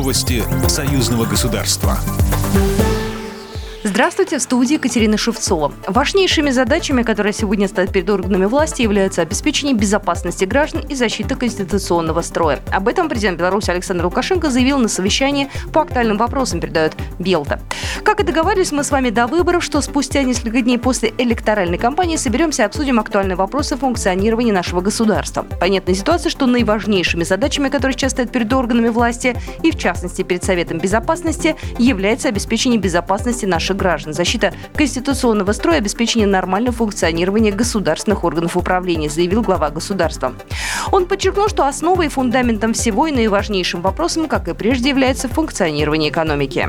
Новости союзного государства. Здравствуйте, в студии Екатерина Шевцова. Важнейшими задачами, которые сегодня стоят перед органами власти, являются обеспечение безопасности граждан и защита конституционного строя. Об этом президент Беларуси Александр Лукашенко заявил на совещании по актуальным вопросам, передает Белта. Как и договаривались мы с вами до выборов, что спустя несколько дней после электоральной кампании соберемся и обсудим актуальные вопросы функционирования нашего государства. Понятная ситуация, что наиважнейшими задачами, которые сейчас стоят перед органами власти и, в частности, перед Советом Безопасности, является обеспечение безопасности наших граждан, защита конституционного строя, обеспечение нормального функционирования государственных органов управления, заявил глава государства. Он подчеркнул, что основой и фундаментом всего и наиважнейшим вопросом, как и прежде, является функционирование экономики.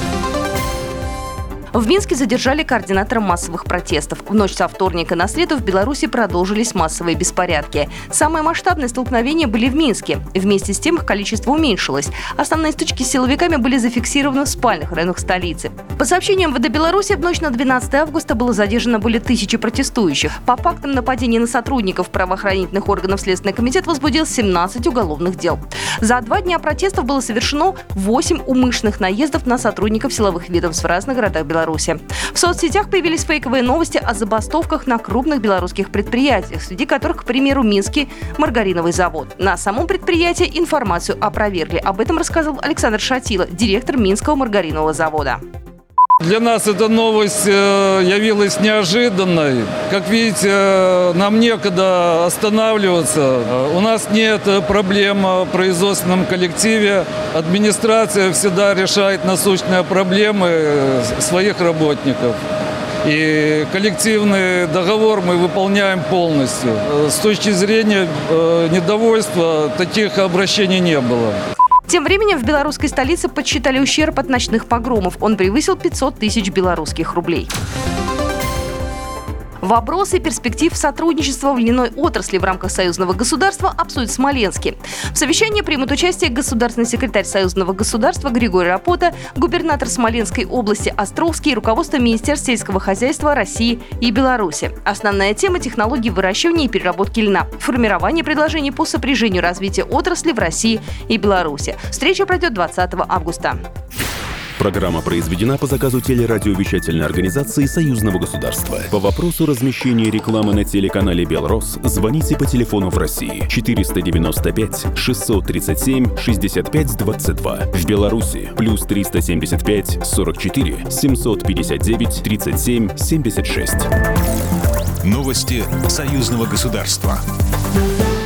В Минске задержали координатора массовых протестов. В ночь со вторника на среду в Беларуси продолжились массовые беспорядки. Самые масштабные столкновения были в Минске. Вместе с тем их количество уменьшилось. Основные стычки с силовиками были зафиксированы в спальных районах столицы. По сообщениям МВД Беларуси, в ночь на 12 августа было задержано более 1000 протестующих. По фактам нападения на сотрудников правоохранительных органов Следственный комитет возбудил 17 уголовных дел. За 2 дня протестов было совершено 8 умышленных наездов на сотрудников силовых ведомств в разных городах Беларуси. В соцсетях появились фейковые новости о забастовках на крупных белорусских предприятиях, среди которых, к примеру, Минский маргариновый завод. На самом предприятии информацию опровергли. Об этом рассказал Александр Шатило, директор Минского маргаринового завода. Для нас эта новость явилась неожиданной. Как видите, нам некогда останавливаться. У нас нет проблем в производственном коллективе. Администрация всегда решает насущные проблемы своих работников. И коллективный договор мы выполняем полностью. С точки зрения недовольства таких обращений не было. Тем временем в белорусской столице подсчитали ущерб от ночных погромов. Он превысил 500 тысяч белорусских рублей. Вопросы перспектив сотрудничества в льняной отрасли в рамках союзного государства обсудят в Смоленске. В совещании примут участие государственный секретарь союзного государства Григорий Рапота, губернатор Смоленской области Островский и руководство Министерств сельского хозяйства России и Беларуси. Основная тема – технологии выращивания и переработки льна, формирование предложений по сопряжению развития отрасли в России и Беларуси. Встреча пройдет 20 августа. Программа произведена по заказу телерадиовещательной организации Союзного государства. По вопросу размещения рекламы на телеканале «Белрос» звоните по телефону в России 495 637 65 22. В Беларуси плюс 375 44 759 37 76. Новости союзного государства.